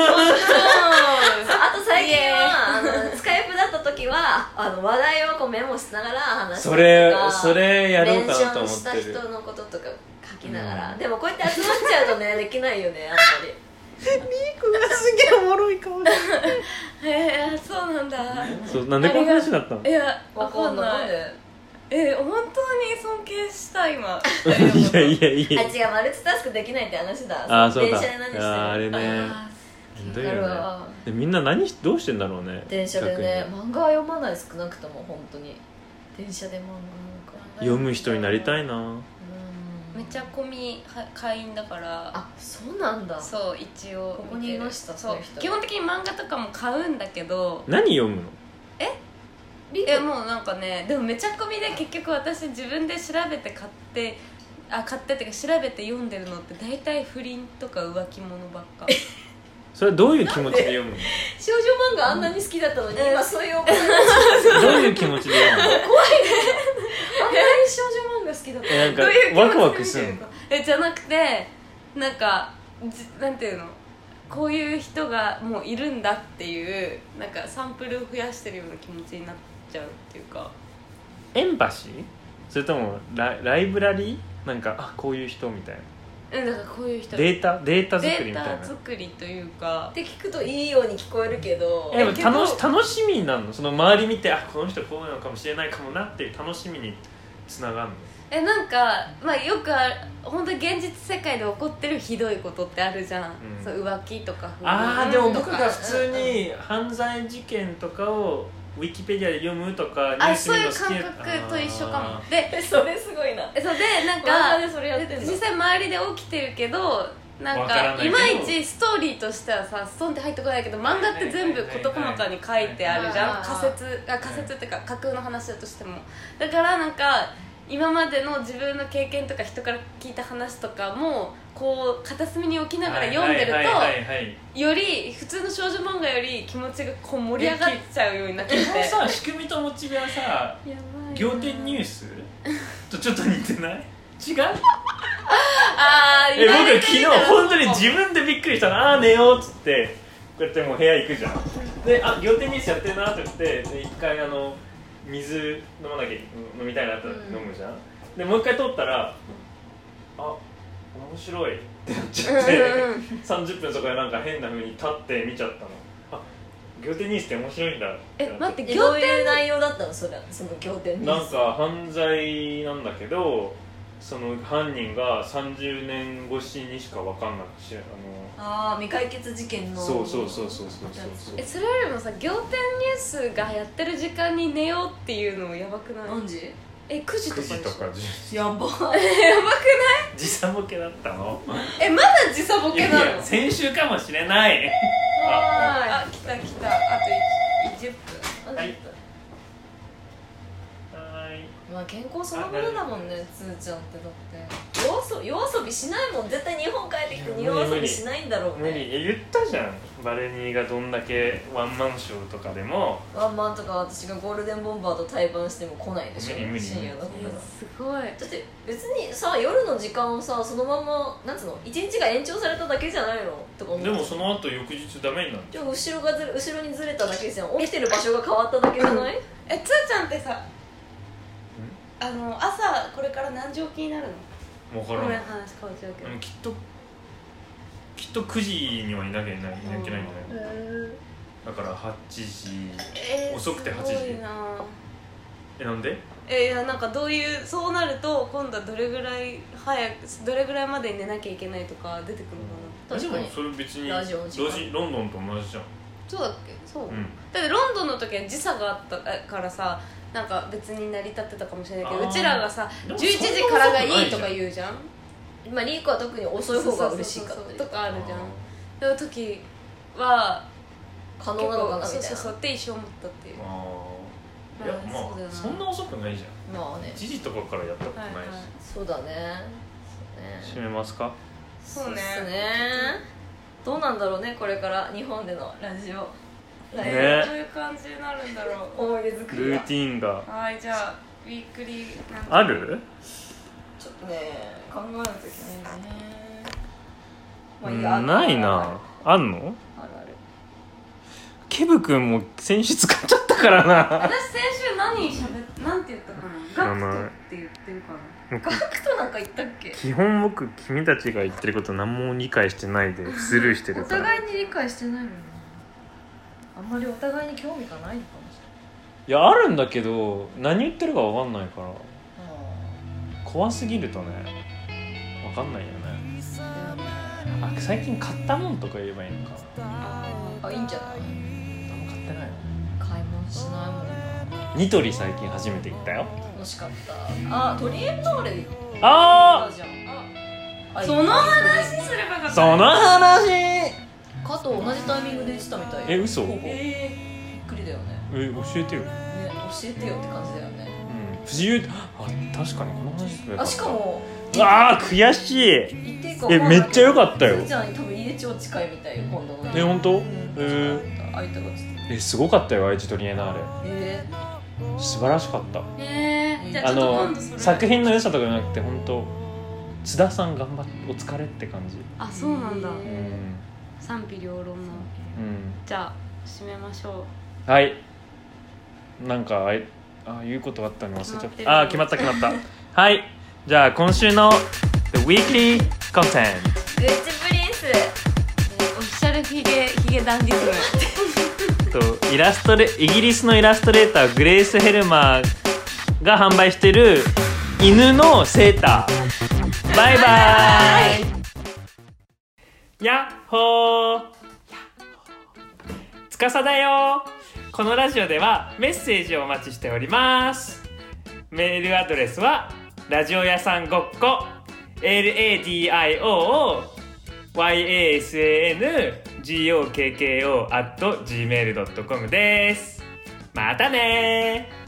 あと最近はあのスカイプだった時はあの話題をこうメモしながら話してそれそれやろうかなと思ってる。 メンションした人のこととか書きながら、うん、でもこうやって集まっちゃうとねできないよねあんまり。 リークがすげえおもろいかもしれないへえそうなんだ。 そうなんでこの話になったの？ いやわかんない。え本当に尊敬した今いやいやいやあ違うマルチタスクできないって話だ。 あそうだ電車で何してるああれねひどいよね。 でみんな何どうしてんだろうね。 電車でね漫画は読まない少なくとも本当に電車で漫画なんか読む人になりたいな。うんめっちゃ込み会員だからあそうなんだ。 そう一応ここにいました。 そう基本的に漫画とかも買うんだけど何読むの？ ええもうなんかねでもめちゃ込みで結局私自分で調べて買ってあ買ってってか調べて読んでるのって大体不倫とか浮気者ばっかそれはどういう気持ちで読むの？ 少女漫画あんなに好きだったのに、うん、今そういう思いどういう気持ちで読むの？怖いねあんなに少女漫画好きだったのになんかどういう気持ちでワクワクするの？ えじゃなくてなんかなんていうのこういう人がもういるんだっていうなんかサンプルを増やしてるような気持ちになっちゃうっていうか。 エンパシー？それとも ラ, ライブラリー？なんかあこういう人みたいな。 うんだからこういう人データデータ作りみたいな。 データ作りというかって聞くといいように聞こえるけど。 えでも楽し楽しみになるの？その周り見てあこの人こうなのかもしれないかもなっていう楽しみにつながるの？ えなんか、まあ、よくある本当に現実世界で起こってるひどいことってあるじゃん、うん、そう浮気とか不倫ああでも僕が普通に犯罪事件とかをウィキペディアで読むとかニュース見るの好き。 そういう感覚と一緒かも。でそれすごいな。 そうでなんかでそれやってんの実際周りで起きてるけどなんかいまいちストーリーとしてはさストンって入ってこないけど漫画って全部事細かに書いてあるじゃん。仮説あ仮説っていうか架空の話だとしてもだからなんか今までの自分の経験とか人から聞いた話とかもこう片隅に置きながら読んでるとより普通の少女漫画より気持ちがこう盛り上がっちゃうようになってて基本さ仕組みとモチベはさ仰天ニュースとちょっと似てない？違う？ あえ僕昨日本当に自分でびっくりしたの。ああ寝ようっつってこうやってもう部屋行くじゃん。であ仰天ニュースやってるなって言ってで一回あの水飲まなきゃ飲みたいなって飲むじゃん、うん、でもう一回撮ったら、うん、あ面白いってなっちゃって、うんうん、さんじゅっぷんそこでなんか変な風に立って見ちゃったの。あ仰天ニュースって面白いんだってえ待ってどういう内容だったのそれその仰天ニュース。 なんか犯罪なんだけどその犯人がさんじゅうねん越しにしか分かんなくしあのあ未解決事件のそうそうそうそうそうそうえそれよりもさ仰天ニュースがやってる時間に寝ようっていうのやばくない？ 何時？ えくじとかでしょ？ くじとかじゅやばやばくない？ 時差ボケだったの？ えまだ時差ボケなの？いやいや先週かもしれない。 ああ来た来たあとじゅっぷん。 はいまあ健康そのものだもんねつーちゃんってだって夜遊び、夜遊びしないもん絶対日本帰ってきて夜遊びしないんだろうね。 無理言ったじゃんバレニーがどんだけワンマンショーとかでもワンマンとか私がゴールデンボンバーと対バンしても来ないでしょ無理無理深夜だったら。 すごい。だって別にさ夜の時間をさそのままなんつうの一日が延長されただけじゃないのとか思う。 でもその後翌日ダメになるじゃあ後ろがず後ろにずれただけじゃん。起きてる場所が変わっただけじゃない？ えつーちゃんってさあの朝これから何時起きになるの？ 分からん。 ごめん話変わっちゃうけど、 きっときっとくじにはいなきゃいけないんじゃないの、 うんだからはちじ、 えー、 遅くてはちじ。 すごいな。 え、なんで？ えいやなんかどういうそうなると今度はどれぐらい早くどれぐらいまでに寝なきゃいけないとか出てくるのかな。 でもそれ別にラジオの時間ロジロンドンと同じじゃん。 そうだっけ？そう、 うん、 だってロンドンの時は時差があったからさ、なんか別に成り立ってたかもしれないけど、うちらがさじゅういちじからがいいとか言うじゃん。 まあリーコは特に遅い方が嬉しいかったりとかあるじゃん。その時は可能なのかなみたいな。 そうそうそうって一生思ったっていう。 あいやまあ そ, そんな遅くないじゃん。 まあね、 いちじとかからやったことないし、はいはい、 そうだね。 閉めますか？ そうね。 そうね。どうなんだろうねこれから日本でのラジオ。 ね、どういう感じになるんだろう。 思い出作り。 ルーティーンが。 はいじゃあウィークリーなんある？ ちょっとね考えないといけないね。 まあ、いやないな。あんの？ あるある。 ケブ君も先週使っちゃったからな。 私先週何しゃべなんて言ったかな。ガクトって言ってるかな。 ガクトなんか言ったっけ？ 基本僕君たちが言ってること何も理解してないでスルーしてるから。 お互いに理解してないのにあんまりお互いに興味がないのかもしれない。 いやあるんだけど何言ってるか分かんないから、怖すぎるとね分かんないよね。あ、最近買ったもんとか言えばいいのか。 あ、いいんじゃない？ 何も買ってないの？ 買い物しないもんな。 ニトリ最近初めて行ったよ。 楽しかった。あ、トリエンノーレああその話すればよかった。 その話かと同じタイミングで言ってたみたい。 え、嘘？ ほぼびっくりだよね。 え、教えてよ。 ね、教えてよって感じだよね。 うん、藤井あ、確かにこの話すればよかった。 あ、しかもあー悔しい。え、めっちゃ良かったよ。 じゃあ多分家超近いみたいよ今度の。 え、本当？ うん、 えー、 相手がつって。 え、すごかったよ愛知トリエナーレ。 えー、素晴らしかった。 えー、じゃああちょっと今度の作品の良さとかじゃなくて本当津田さん頑張ってお疲れって感じ。 あ、そうなんだ。 うん、 賛否両論の、うん、じゃあ締めましょう。はい。なんかあいあ言うことあったの忘れちゃった。あ、決まった決まったはい、じゃあ今週の The Weekly Content グッチプリンス、 えー、オフィシャルヒゲヒゲダンディズムとイラストレイギリスのイラストレーターグレース・ヘルマーが販売してる犬のセーター。バイバイ。やっほー、つかさだよ。このラジオではメッセージをお待ちしております。メールアドレスはラジオ屋さんごっこ ラジオヤサンゴッコ アットジーメールドットコム です。またねー。